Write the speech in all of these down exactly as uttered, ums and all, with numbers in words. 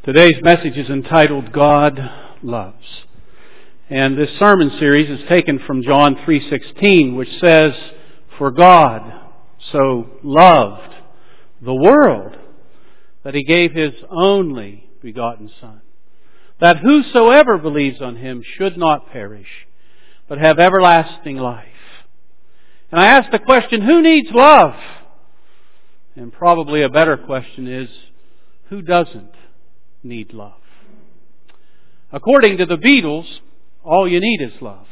Today's message is entitled, God Loves. And this sermon series is taken from John three sixteen, which says, For God so loved the world that He gave His only begotten Son, that whosoever believes on Him should not perish, but have everlasting life. And I asked the question, who needs love? And probably a better question is, who doesn't need love? According to the Beatles, all you need is love.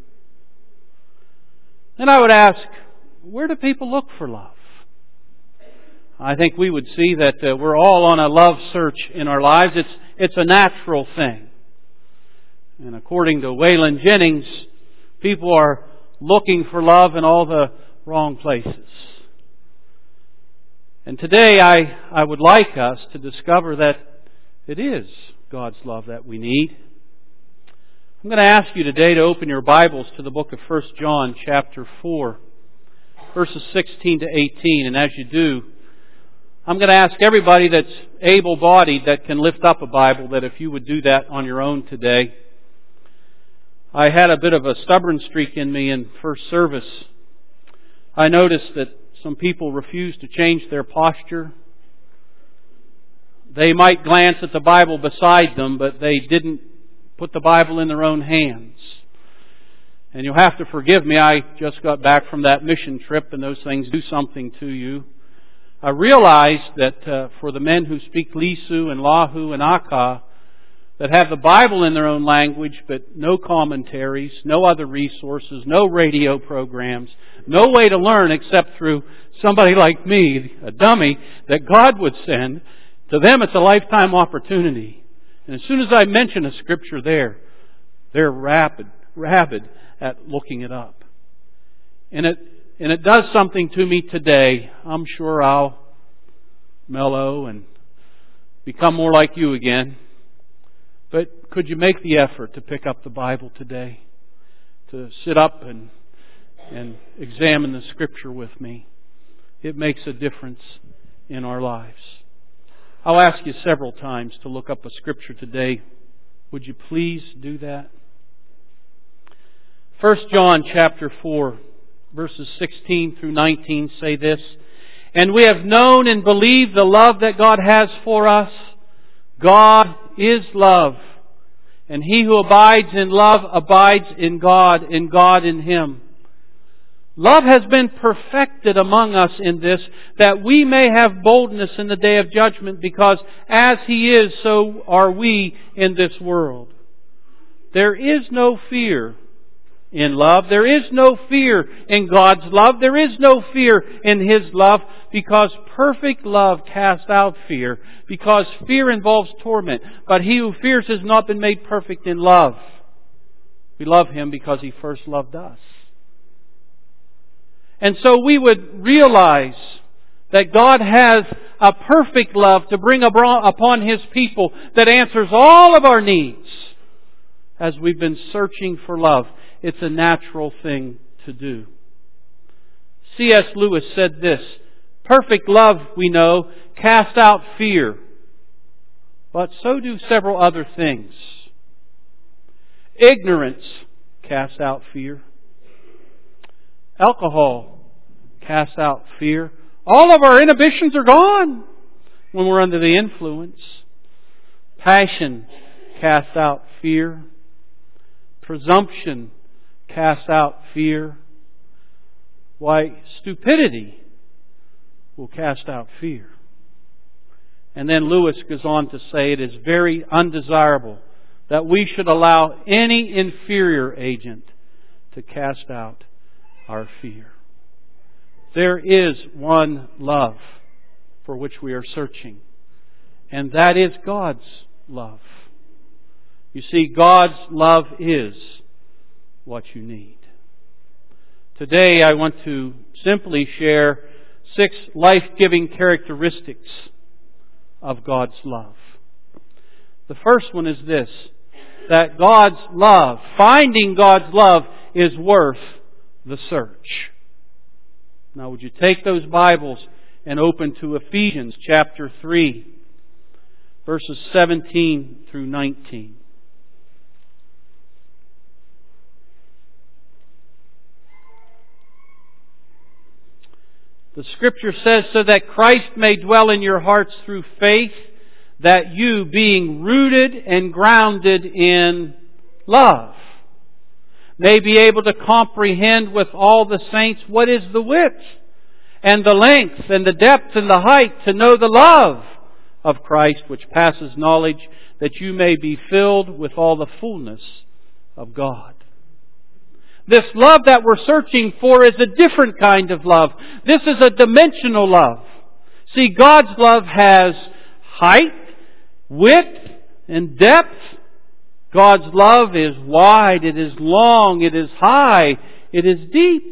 And I would ask, where do people look for love? I think we would see that uh, we're all on a love search in our lives. It's it's a natural thing. And according to Waylon Jennings, people are looking for love in all the wrong places. And today I, I would like us to discover that it is God's love that we need. I'm going to ask you today to open your Bibles to the book of First John chapter four, verses sixteen to eighteen. And as you do, I'm going to ask everybody that's able-bodied that can lift up a Bible that if you would do that on your own today. I had a bit of a stubborn streak in me in first service. I noticed that some people refused to change their posture. They might glance at the Bible beside them, but they didn't put the Bible in their own hands. And you'll have to forgive me, I just got back from that mission trip and those things do something to you. I realized that uh, for the men who speak Lisu and Lahu and Aka, that have the Bible in their own language, but no commentaries, no other resources, no radio programs, no way to learn except through somebody like me, a dummy, that God would send. To them it's a lifetime opportunity. And as soon as I mention a scripture there, they're rapid, rabid at looking it up. And it and it does something to me today. I'm sure I'll mellow and become more like you again. But could you make the effort to pick up the Bible today? To sit up and and examine the Scripture with me. It makes a difference in our lives. I'll ask you several times to look up a Scripture today. Would you please do that? First John chapter four, verses sixteen through nineteen say this, And we have known and believed the love that God has for us. God is love, and he who abides in love abides in God, and God in him. Love has been perfected among us in this, that we may have boldness in the day of judgment, because as He is, so are we in this world. There is no fear in love. There is no fear in God's love. There is no fear in His love, because perfect love casts out fear, because fear involves torment. But he who fears has not been made perfect in love. We love Him because He first loved us. And so we would realize that God has a perfect love to bring upon His people that answers all of our needs as we've been searching for love. It's a natural thing to do. C S Lewis said this, Perfect love, we know, casts out fear, but so do several other things. Ignorance casts out fear. Alcohol casts out fear. All of our inhibitions are gone when we're under the influence. Passion casts out fear. Presumption casts out fear. Why, stupidity will cast out fear. And then Lewis goes on to say it is very undesirable that we should allow any inferior agent to cast out our fear. There is one love for which we are searching, and that is God's love. You see, God's love is what you need. Today I want to simply share six life-giving characteristics of God's love. The first one is this, that God's love, finding God's love, is worth the search. Now would you take those Bibles and open to Ephesians chapter three. verses seventeen through nineteen. The Scripture says, so that Christ may dwell in your hearts through faith, that you, being rooted and grounded in love, may be able to comprehend with all the saints what is the width and the length and the depth and the height, to know the love of Christ which passes knowledge, that you may be filled with all the fullness of God. This love that we're searching for is a different kind of love. This is a dimensional love. See, God's love has height, width, and depth. God's love is wide, it is long, it is high, it is deep.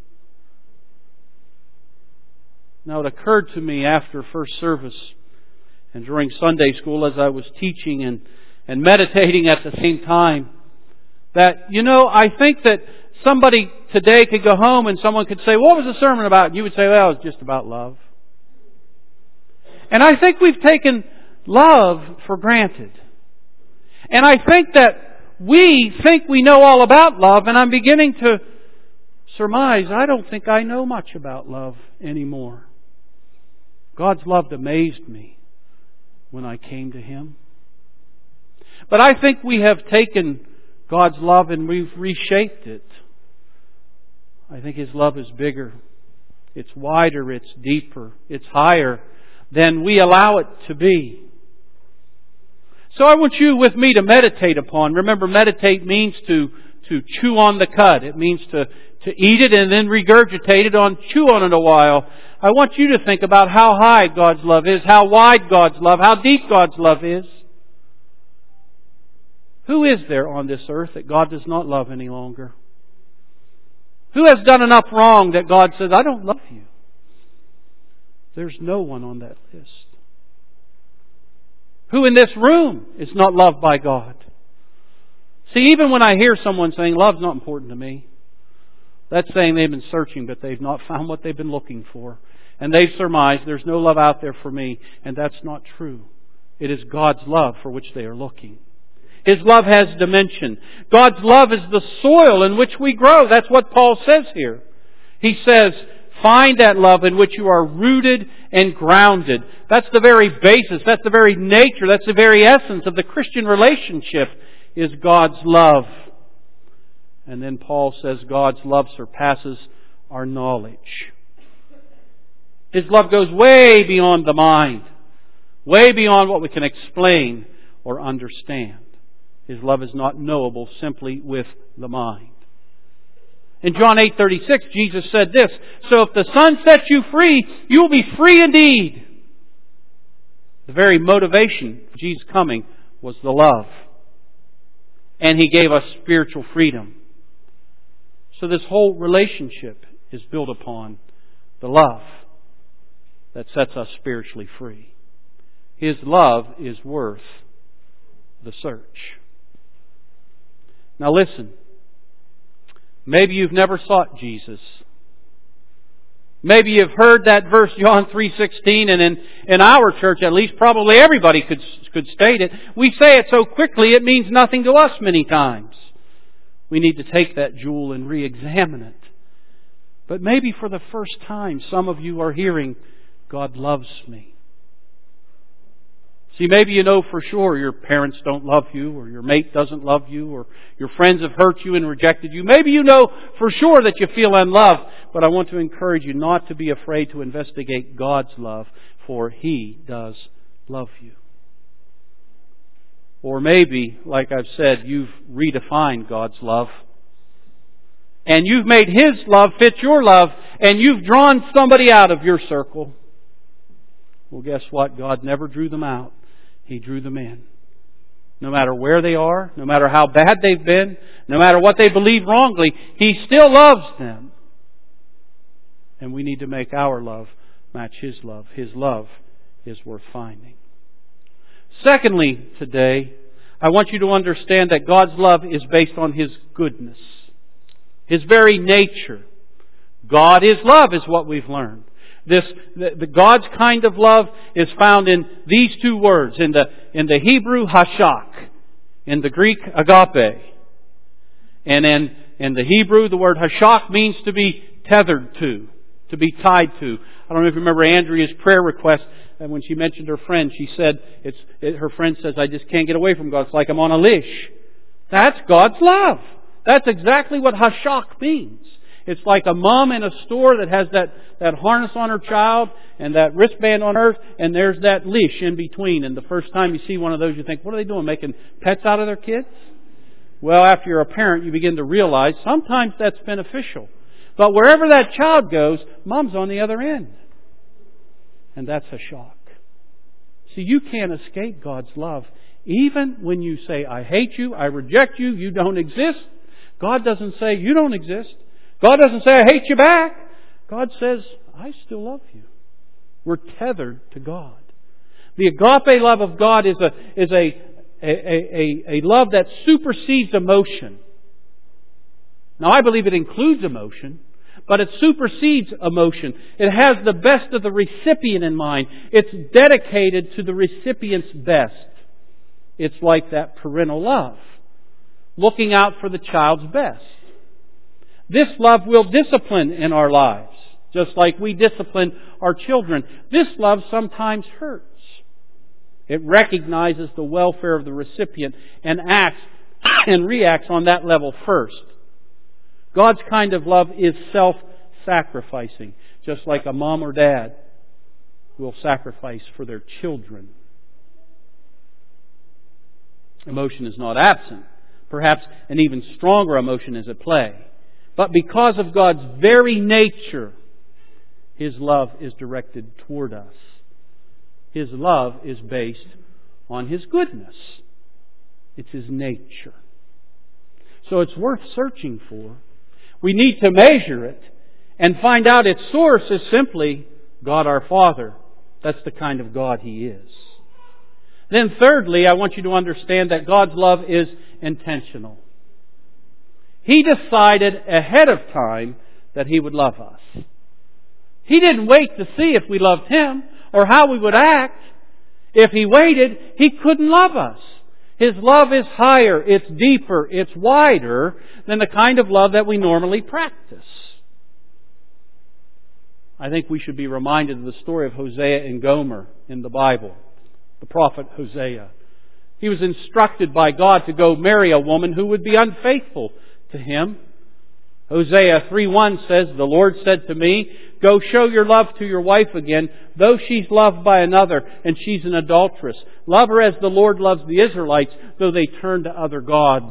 Now, it occurred to me after first service and during Sunday school as I was teaching and, and meditating at the same time, that, you know, I think that somebody today could go home and someone could say, what was the sermon about? And you would say, well, it was just about love. And I think we've taken love for granted. And I think that we think we know all about love, and I'm beginning to surmise I don't think I know much about love anymore. God's love amazed me when I came to Him. But I think we have taken God's love and we've reshaped it. I think His love is bigger. It's wider, it's deeper, it's higher than we allow it to be. So I want you with me to meditate upon. Remember, meditate means to, to chew on the cud. It means to, to eat it and then regurgitate it on, chew on it a while. I want you to think about how high God's love is, how wide God's love, how deep God's love is. Who is there on this earth that God does not love any longer? Who has done enough wrong that God says, I don't love you? There's no one on that list. Who in this room is not loved by God? See, even when I hear someone saying, love's not important to me, that's saying they've been searching, but they've not found what they've been looking for. And they've surmised there's no love out there for me, and that's not true. It is God's love for which they are looking. His love has dimension. God's love is the soil in which we grow. That's what Paul says here. He says, find that love in which you are rooted and grounded. That's the very basis, that's the very nature, that's the very essence of the Christian relationship, is God's love. And then Paul says God's love surpasses our knowledge. His love goes way beyond the mind, way beyond what we can explain or understand. His love is not knowable simply with the mind. In John eight thirty-six, Jesus said this, so if the Son sets you free, you will be free indeed. The very motivation for Jesus' coming was the love. And He gave us spiritual freedom. So this whole relationship is built upon the love that sets us spiritually free. His love is worth the search. Now listen. Maybe you've never sought Jesus. Maybe you've heard that verse, John three sixteen, and in, in our church, at least, probably everybody could, could state it. We say it so quickly, it means nothing to us many times. We need to take that jewel and re-examine it. But maybe for the first time, some of you are hearing, God loves me. See, maybe you know for sure your parents don't love you, or your mate doesn't love you, or your friends have hurt you and rejected you. Maybe you know for sure that you feel unloved, but I want to encourage you not to be afraid to investigate God's love, for He does love you. Or maybe, like I've said, you've redefined God's love, and you've made His love fit your love, and you've drawn somebody out of your circle. Well, guess what? God never drew them out. He drew them in. No matter where they are, no matter how bad they've been, no matter what they believe wrongly, He still loves them. And we need to make our love match His love. His love is worth finding. Secondly, today, I want you to understand that God's love is based on His goodness. His very nature. God is love, is what we've learned. This, the, the God's kind of love is found in these two words, in the, in the Hebrew hashak, in the Greek agape. And in, in the Hebrew, the word hashak means to be tethered to, to be tied to. I don't know if you remember Andrea's prayer request, and when she mentioned her friend, she said, it's, it, her friend says, I just can't get away from God. It's like I'm on a leash. That's God's love. That's exactly what hashak means. It's like a mom in a store that has that, that harness on her child and that wristband on her, and there's that leash in between. And the first time you see one of those, you think, what are they doing, making pets out of their kids? Well, after you're a parent, you begin to realize sometimes that's beneficial. But wherever that child goes, Mom's on the other end. And that's a shock. See, you can't escape God's love. Even when you say, I hate you, I reject you, you don't exist. God doesn't say, you don't exist. God doesn't say, I hate you back. God says, I still love you. We're tethered to God. The agape love of God is a, is a, a, a, a love that supersedes emotion. Now, I believe it includes emotion, but it supersedes emotion. It has the best of the recipient in mind. It's dedicated to the recipient's best. It's like that parental love, looking out for the child's best. This love will discipline in our lives, just like we discipline our children. This love sometimes hurts. It recognizes the welfare of the recipient and acts and reacts on that level first. God's kind of love is self-sacrificing, just like a mom or dad will sacrifice for their children. Emotion is not absent. Perhaps an even stronger emotion is at play. But because of God's very nature, His love is directed toward us. His love is based on His goodness. It's His nature. So it's worth searching for. We need to measure it and find out its source is simply God our Father. That's the kind of God He is. Then thirdly, I want you to understand that God's love is intentional. He decided ahead of time that He would love us. He didn't wait to see if we loved Him or how we would act. If He waited, He couldn't love us. His love is higher, it's deeper, it's wider than the kind of love that we normally practice. I think we should be reminded of the story of Hosea and Gomer in the Bible. The prophet Hosea. He was instructed by God to go marry a woman who would be unfaithful to him. Hosea three one says, the Lord said to me, go show your love to your wife again, though she's loved by another and she's an adulteress. Love her as the Lord loves the Israelites, though they turn to other gods.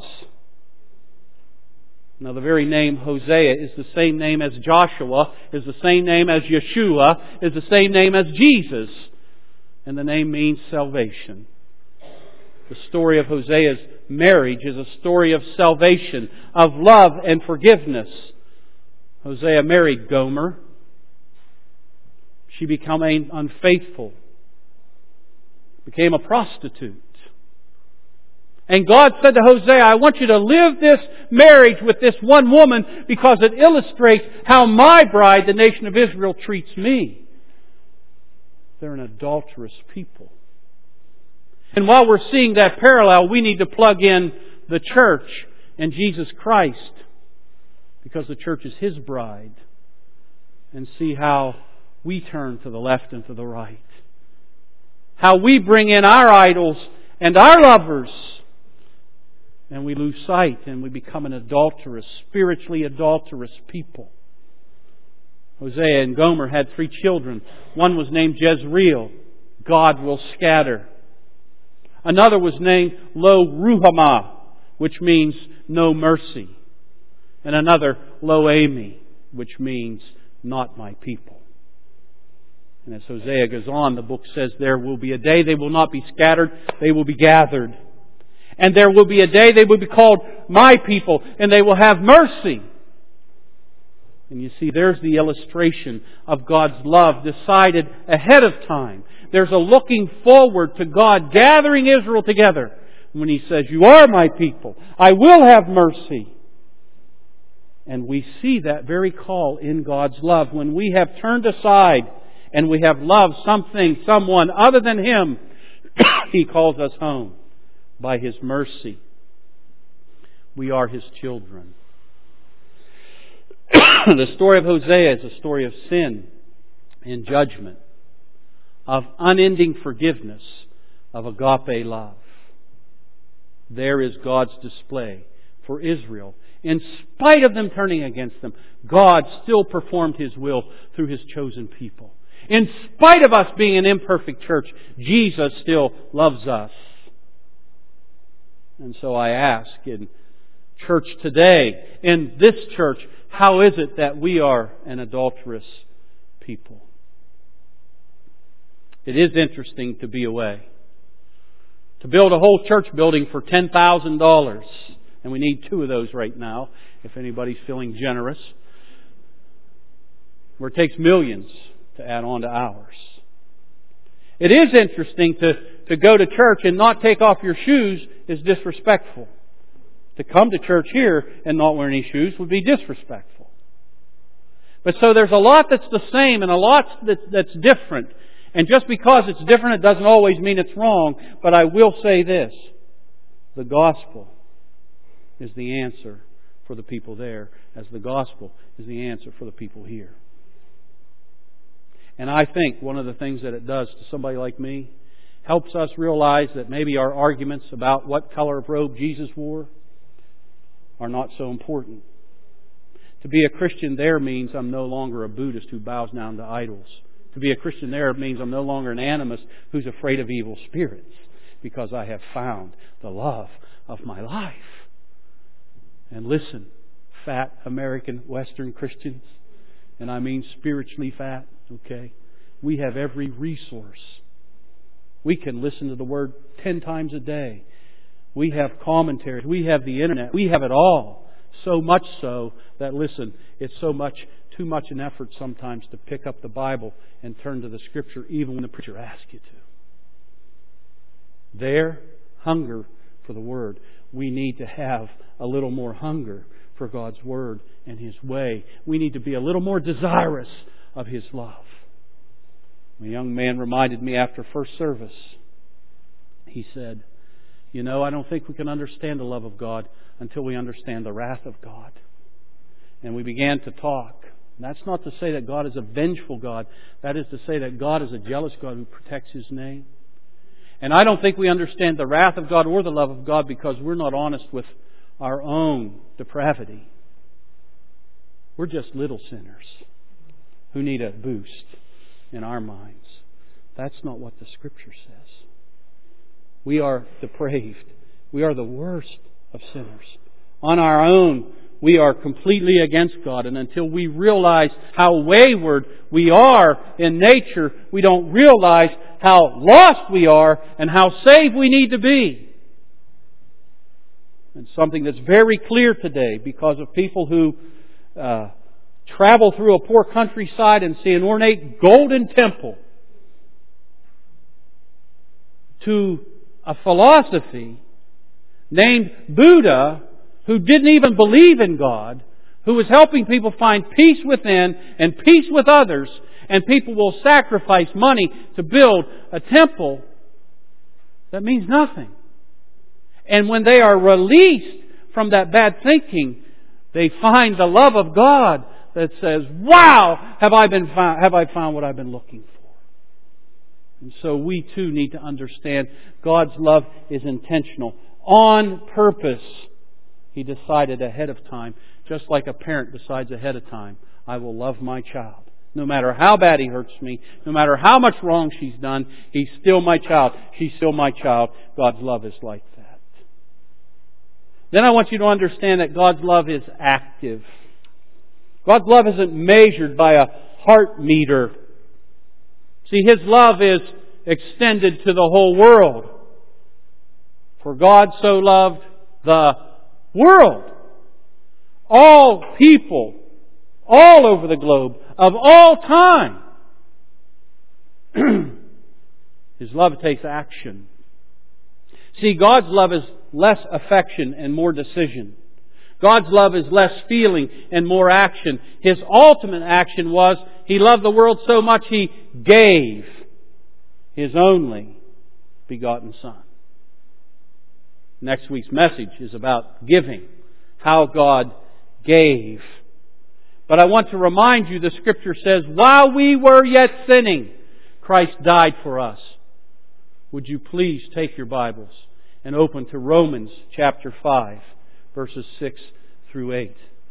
Now the very name Hosea is the same name as Joshua, is the same name as Yeshua, is the same name as Jesus. And the name means salvation. The story of Hosea's marriage is a story of salvation, of love and forgiveness. Hosea married Gomer. She became unfaithful, became a prostitute. And God said to Hosea, I want you to live this marriage with this one woman because it illustrates how my bride, the nation of Israel, treats me. They're an adulterous people. And while we're seeing that parallel, we need to plug in the church and Jesus Christ, because the church is His bride, and see how we turn to the left and to the right. How we bring in our idols and our lovers, and we lose sight and we become an adulterous, spiritually adulterous people. Hosea and Gomer had three children. One was named Jezreel. God will scatter. Another was named Lo Ruhamah, which means no mercy. And another Lo Ami, which means not my people. And as Hosea goes on, the book says there will be a day they will not be scattered, they will be gathered. And there will be a day they will be called my people, and they will have mercy. And you see, there's the illustration of God's love decided ahead of time. There's a looking forward to God gathering Israel together when He says, you are my people. I will have mercy. And we see that very call in God's love. When we have turned aside and we have loved something, someone other than Him, He calls us home by His mercy. We are His children. The story of Hosea is a story of sin and judgment, of unending forgiveness, of agape love. There is God's display for Israel. In spite of them turning against them, God still performed His will through His chosen people. In spite of us being an imperfect church, Jesus still loves us. And so I ask in church today, in this church, how is it that we are an adulterous people? It is interesting to be away. To build a whole church building for ten thousand dollars. And we need two of those right now, if anybody's feeling generous. Where it takes millions to add on to ours. It is interesting to, to go to church and not take off your shoes is disrespectful. To come to church here and not wear any shoes would be disrespectful. But so there's a lot that's the same and a lot that, that's different. And just because it's different, it doesn't always mean it's wrong. But I will say this. The gospel is the answer for the people there, as the gospel is the answer for the people here. And I think one of the things that it does to somebody like me helps us realize that maybe our arguments about what color of robe Jesus wore are not so important. To be a Christian there means I'm no longer a Buddhist who bows down to idols. To be a Christian there means I'm no longer an animist who's afraid of evil spirits, because I have found the love of my life. And listen, fat American Western Christians, and I mean spiritually fat, okay? We have every resource. We can listen to the Word ten times a day. We have commentaries. We have the Internet. We have it all. So much so that, listen, it's so much, too much an effort sometimes to pick up the Bible and turn to the Scripture even when the preacher asks you to. Their hunger for the Word. We need to have a little more hunger for God's Word and His way. We need to be a little more desirous of His love. A young man reminded me after first service. He said, you know, I don't think we can understand the love of God until we understand the wrath of God. And we began to talk. That's not to say that God is a vengeful God. That is to say that God is a jealous God who protects His name. And I don't think we understand the wrath of God or the love of God because we're not honest with our own depravity. We're just little sinners who need a boost in our minds. That's not what the Scripture says. We are depraved. We are the worst of sinners. On our own, we are completely against God. And until we realize how wayward we are in nature, we don't realize how lost we are and how saved we need to be. And something that's very clear today because of people who uh, travel through a poor countryside and see an ornate golden temple, to a philosophy named Buddha, who didn't even believe in God, who was helping people find peace within and peace with others, and people will sacrifice money to build a temple that means nothing. And when they are released from that bad thinking, they find the love of God that says, wow, have I been found, have I found what I've been looking for? And so we too need to understand God's love is intentional. On purpose, He decided ahead of time, just like a parent decides ahead of time, I will love my child. No matter how bad he hurts me, no matter how much wrong she's done, he's still my child. She's still my child. God's love is like that. Then I want you to understand that God's love is active. God's love isn't measured by a heart meter. See, His love is extended to the whole world. For God so loved the world. All people, all over the globe, of all time. His love takes action. See, God's love is less affection and more decision. God's love is less feeling and more action. His ultimate action was He loved the world so much He gave His only begotten Son. Next week's message is about giving, how God gave. But I want to remind you, the Scripture says, while we were yet sinning, Christ died for us. Would you please take your Bibles and open to Romans chapter five, verses six through eight.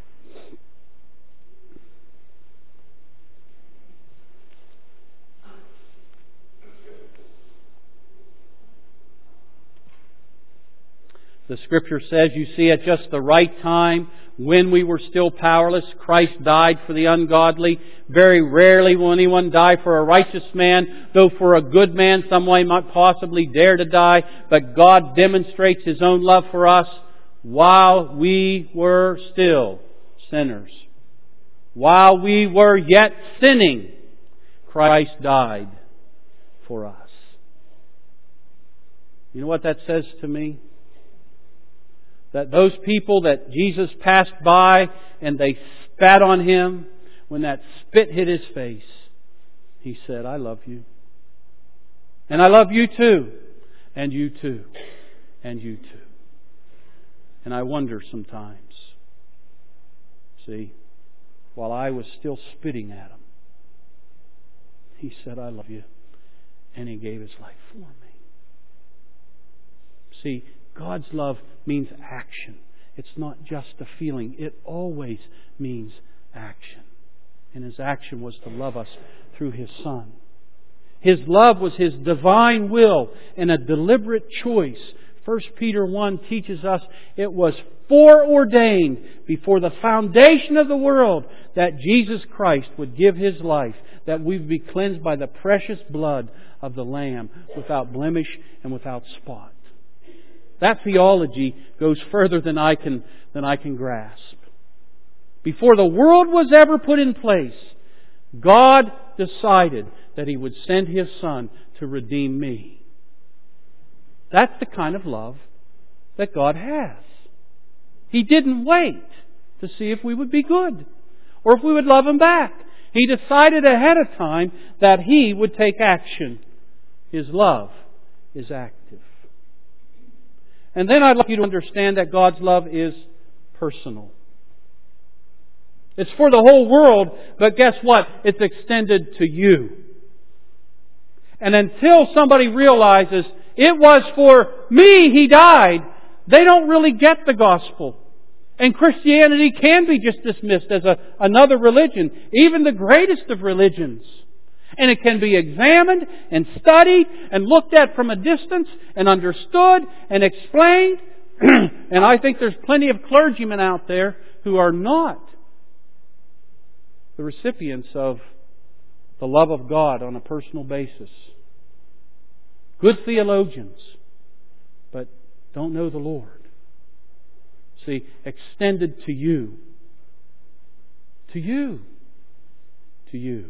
The Scripture says, you see, at just the right time, when we were still powerless, Christ died for the ungodly. Very rarely will anyone die for a righteous man, though for a good man someone might possibly dare to die. But God demonstrates His own love for us while we were still sinners. While we were yet sinning, Christ died for us. You know what that says to me? That those people that Jesus passed by and they spat on Him, when that spit hit His face, He said, I love you. And I love you too. And you too. And you too. And I wonder sometimes, see, while I was still spitting at Him, He said, I love you. And He gave His life for me. See, God's love means action. It's not just a feeling. It always means action. And His action was to love us through His Son. His love was His divine will and a deliberate choice. First Peter one teaches us it was foreordained before the foundation of the world that Jesus Christ would give His life, that we would be cleansed by the precious blood of the Lamb without blemish and without spot. That theology goes further than I can, than I can grasp. Before the world was ever put in place, God decided that He would send His Son to redeem me. That's the kind of love that God has. He didn't wait to see if we would be good or if we would love Him back. He decided ahead of time that He would take action. His love is active. And then I'd like you to understand that God's love is personal. It's for the whole world, but guess what? It's extended to you. And until somebody realizes it was for me He died, they don't really get the gospel. And Christianity can be just dismissed as a, another religion, even the greatest of religions. And it can be examined and studied and looked at from a distance and understood and explained. And I think there's plenty of clergymen out there who are not the recipients of the love of God on a personal basis. Good theologians, but don't know the Lord. See, extended to you. To you. To you.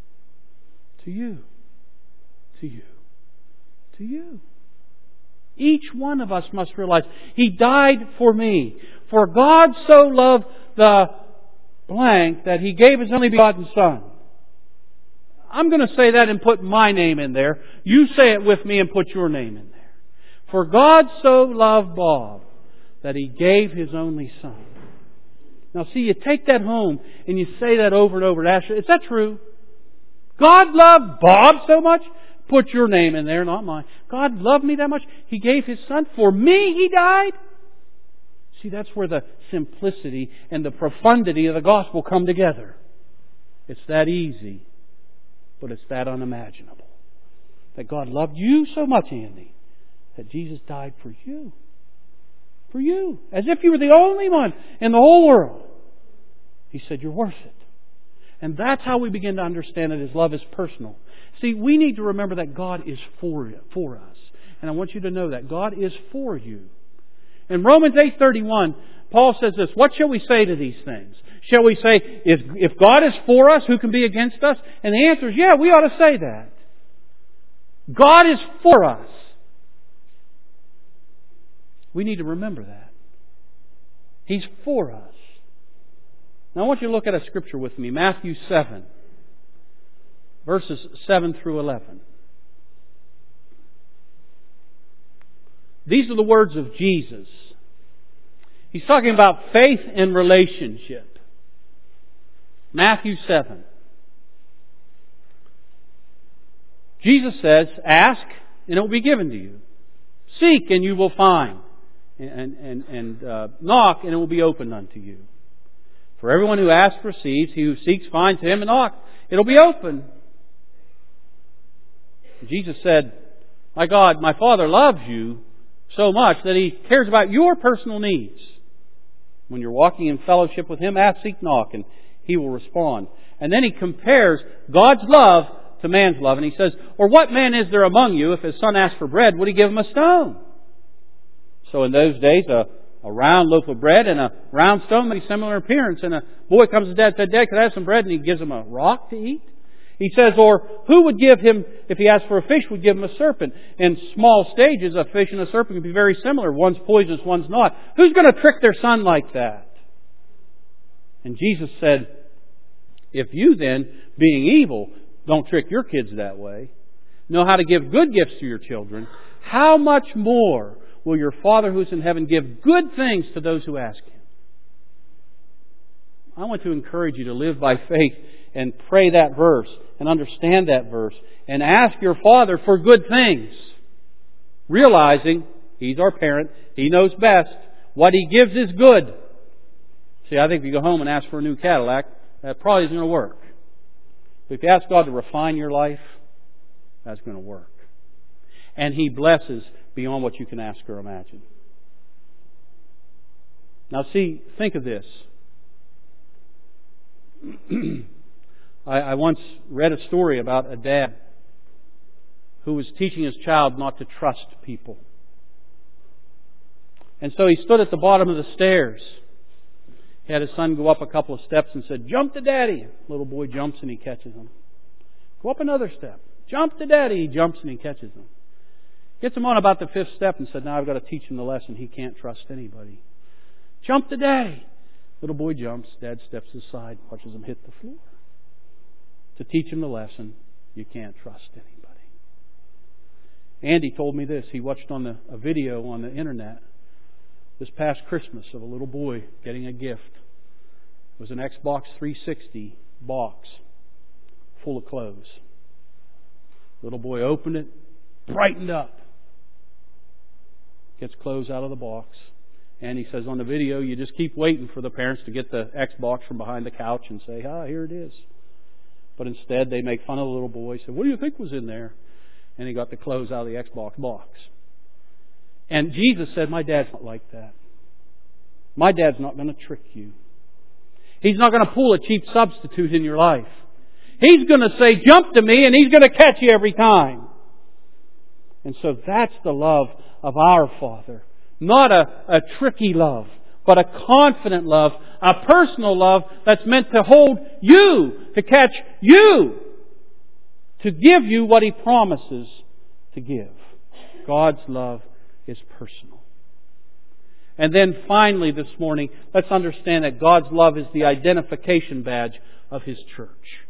To you. To you. To you. Each one of us must realize He died for me. For God so loved the blank that He gave His only begotten Son. I'm going to say that and put my name in there. You say it with me and put your name in there. For God so loved Bob that He gave His only Son. Now see, you take that home and you say that over and over. Is that true? God loved Bob so much? Put your name in there, not mine. God loved me that much? He gave His Son. For me He died? See, that's where the simplicity and the profundity of the gospel come together. It's that easy, but it's that unimaginable. That God loved you so much, Andy, that Jesus died for you. For you. As if you were the only one in the whole world. He said, you're worth it. And that's how we begin to understand that His love is personal. See, we need to remember that God is for, for us. And I want you to know that God is for you. In Romans eight thirty-one, Paul says this, what shall we say to these things? Shall we say, if, if God is for us, who can be against us? And the answer is, yeah, we ought to say that. God is for us. We need to remember that. He's for us. Now I want you to look at a scripture with me. Matthew seven. verses seven through eleven. These are the words of Jesus. He's talking about faith in relationship. Matthew seven. Jesus says, "Ask, and it will be given to you. Seek, and you will find. And, and, and uh, knock, and it will be opened unto you. For everyone who asks receives, he who seeks finds, him and knock, it'll be open." Jesus said, "My God, my Father loves you so much that He cares about your personal needs. When you're walking in fellowship with Him, ask, seek, knock, and He will respond." And then He compares God's love to man's love. And He says, "Or what man is there among you, if his son asks for bread, would he give him a stone?" So in those days, a, a round loaf of bread and a round stone made similar appearance. And a boy comes to Dad and said, "Dad, could I have some bread?" And he gives him a rock to eat. He says, "Or who would give him, if he asked for a fish, would give him a serpent?" In small stages, a fish and a serpent can be very similar. One's poisonous, one's not. Who's going to trick their son like that? And Jesus said, "If you then, being evil, don't trick your kids that way, know how to give good gifts to your children, how much more will your Father who is in heaven give good things to those who ask Him?" I want to encourage you to live by faith and pray that verse and understand that verse and ask your Father for good things, realizing He's our parent, He knows best. What He gives is good. See, I think if you go home and ask for a new Cadillac, that probably isn't going to work. But if you ask God to refine your life, that's going to work. And He blesses beyond what you can ask or imagine. Now see, think of this. I, I once read a story about a dad who was teaching his child not to trust people. And so he stood at the bottom of the stairs. He had his son go up a couple of steps and said, "Jump to Daddy." Little boy jumps and he catches him. Go up another step. "Jump to Daddy." He jumps and he catches him. Gets him on about the fifth step and said, "Now I've got to teach him the lesson. He can't trust anybody." "Jump to Daddy." Little boy jumps. Dad steps aside, watches him hit the floor. To teach him the lesson, you can't trust anybody. Andy told me this. He watched on the, a video on the internet this past Christmas of a little boy getting a gift. It was an Xbox three sixty box full of clothes. Little boy opened it, brightened up. Gets clothes out of the box. And he says on the video, you just keep waiting for the parents to get the Xbox from behind the couch and say, "Ah, here it is." But instead, they make fun of the little boy. Say, "What do you think was in there?" And he got the clothes out of the Xbox box. And Jesus said, "My dad's not like that. My dad's not going to trick you. He's not going to pull a cheap substitute in your life. He's going to say, 'Jump to me,' and He's going to catch you every time." And so that's the love of our Father. Not a, a tricky love, but a confident love, a personal love that's meant to hold you, to catch you, to give you what He promises to give. God's love is personal. And then finally this morning, let's understand that God's love is the identification badge of His church.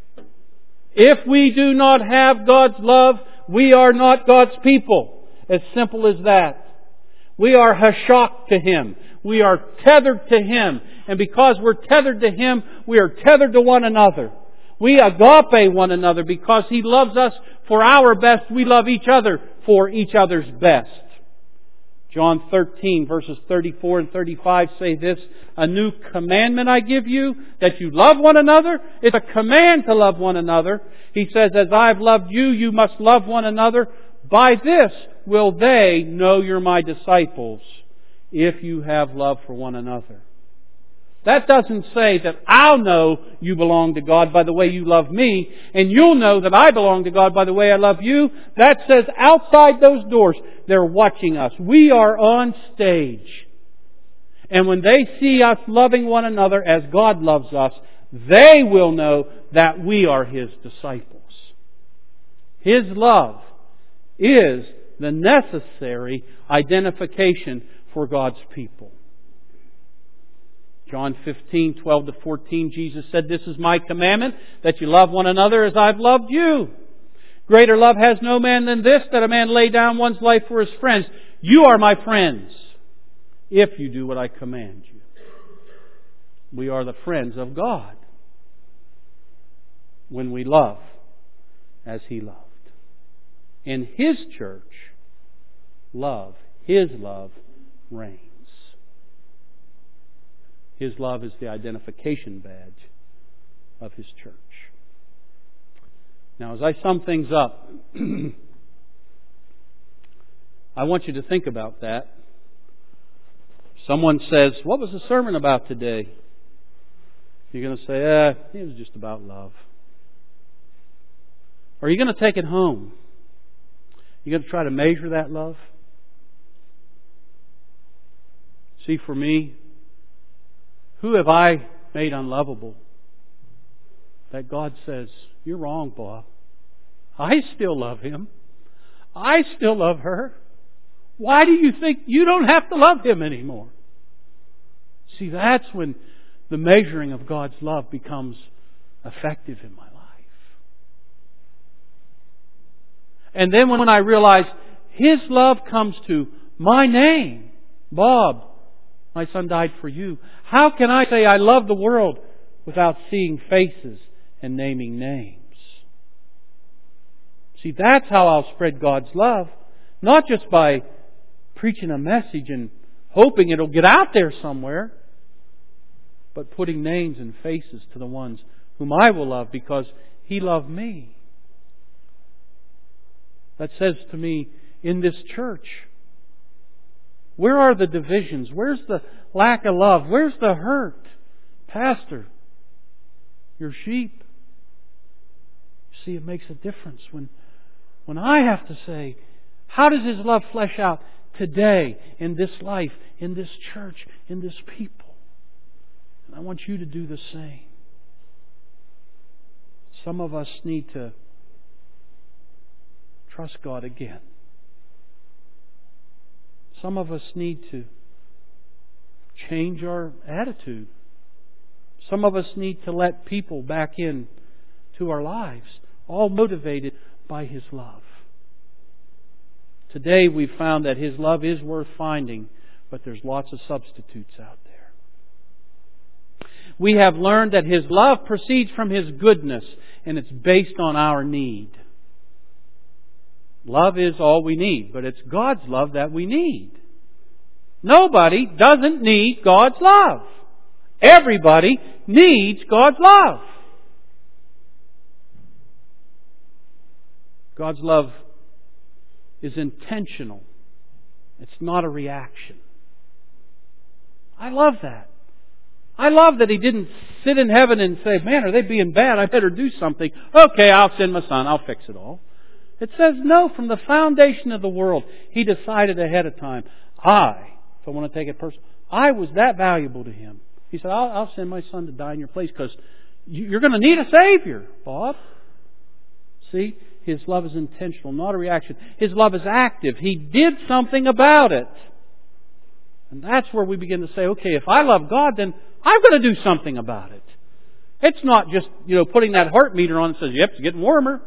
If we do not have God's love, we are not God's people. As simple as that. We are hashak to Him. We are tethered to Him. And because we're tethered to Him, we are tethered to one another. We agape one another because He loves us for our best. We love each other for each other's best. John thirteen verses thirty-four and thirty-five say this, "A new commandment I give you, that you love one another." It's a command to love one another. He says, "As I've loved you, you must love one another. By this will they know you're my disciples, if you have love for one another." That doesn't say that I'll know you belong to God by the way you love me, and you'll know that I belong to God by the way I love you. That says outside those doors, they're watching us. We are on stage. And when they see us loving one another as God loves us, they will know that we are His disciples. His love is the necessary identification for God's people. John fifteen, twelve to fourteen, Jesus said, "This is my commandment, that you love one another as I've loved you. Greater love has no man than this, that a man lay down one's life for his friends. You are my friends, if you do what I command you." We are the friends of God when we love as He loved. In His church, love, His love, reigns. His love is the identification badge of His church. Now, as I sum things up, I want you to think about that. Someone says, "What was the sermon about today?" You're going to say, eh, it was just about love. Or are you going to take it home? You're going to try to measure that love? See, for me, who have I made unlovable that God says, "You're wrong, Bob. I still love him. I still love her. Why do you think you don't have to love him anymore?" See, that's when the measuring of God's love becomes effective in my life. And then when I realize His love comes to my name, Bob, my son died for you. How can I say I love the world without seeing faces and naming names? See, that's how I'll spread God's love. Not just by preaching a message and hoping it'll get out there somewhere, but putting names and faces to the ones whom I will love because He loved me. That says to me, in this church, where are the divisions? Where's the lack of love? Where's the hurt? Pastor, your sheep. See, it makes a difference when, when I have to say, how does His love flesh out today, in this life, in this church, in this people? And I want you to do the same. Some of us need to trust God again. Some of us need to change our attitude. Some of us need to let people back in to our lives, all motivated by His love. Today we've found that His love is worth finding, but there's lots of substitutes out there. We have learned that His love proceeds from His goodness, and it's based on our need. Love is all we need, but it's God's love that we need. Nobody doesn't need God's love. Everybody needs God's love. God's love is intentional. It's not a reaction. I love that. I love that He didn't sit in heaven and say, "Man, are they being bad? I better do something. Okay, I'll send my son. I'll fix it all." It says no. From the foundation of the world, He decided ahead of time. I, if I want to take it personal, I was that valuable to Him. He said, I'll, I'll send my son to die in your place because you're going to need a Savior, Bob. See, His love is intentional, not a reaction. His love is active. He did something about it. And that's where we begin to say, okay, if I love God, then I'm going to do something about it. It's not just, you know, putting that heart meter on and says, yep, it's getting warmer.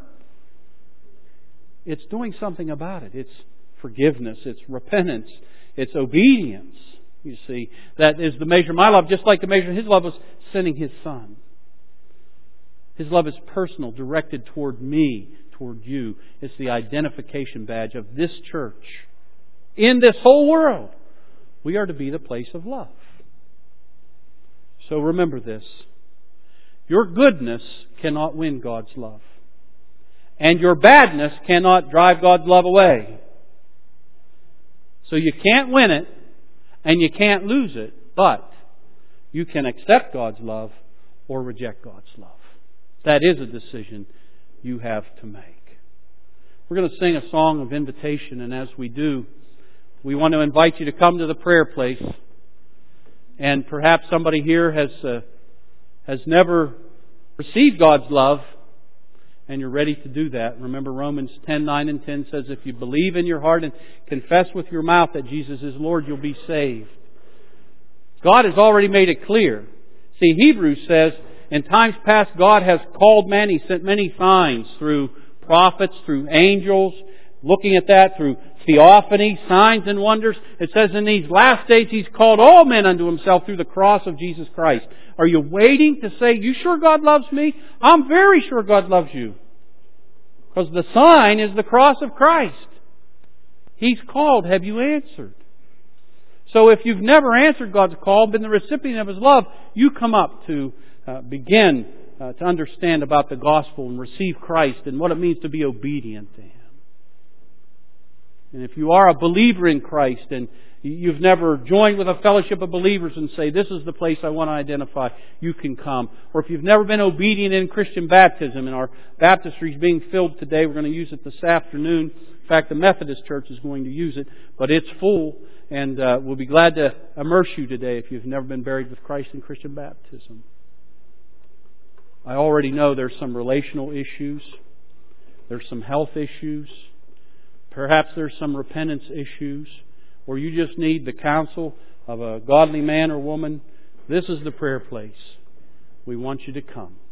It's doing something about it. It's forgiveness. It's repentance. It's obedience. You see, that is the measure of my love, just like the measure of His love was sending His Son. His love is personal, directed toward me, toward you. It's the identification badge of this church. In this whole world, we are to be the place of love. So remember this. Your goodness cannot win God's love. And your badness cannot drive God's love away. So you can't win it, and you can't lose it, but you can accept God's love or reject God's love. That is a decision you have to make. We're going to sing a song of invitation, and as we do, we want to invite you to come to the prayer place. And perhaps somebody here has uh, has never received God's love, and you're ready to do that. Remember, Romans ten, nine and ten says, if you believe in your heart and confess with your mouth that Jesus is Lord, you'll be saved. God has already made it clear. See, Hebrews says, in times past God has called men. He sent many signs through prophets, through angels. Looking at that through theophany, signs and wonders. It says in these last days He's called all men unto Himself through the cross of Jesus Christ. Are you waiting to say, you sure God loves me? I'm very sure God loves you. Because the sign is the cross of Christ. He's called. Have you answered? So if you've never answered God's call, been the recipient of His love, you come up to uh, begin uh, to understand about the gospel and receive Christ and what it means to be obedient to Him. And if you are a believer in Christ and you've never joined with a fellowship of believers and say, this is the place I want to identify, you can come. Or if you've never been obedient in Christian baptism, and our baptistry is being filled today, we're going to use it this afternoon. In fact, the Methodist Church is going to use it, but it's full, and uh, we'll be glad to immerse you today if you've never been buried with Christ in Christian baptism. I already know there's some relational issues. There's some health issues. Perhaps there's some repentance issues, or you just need the counsel of a godly man or woman. This is the prayer place. We want you to come.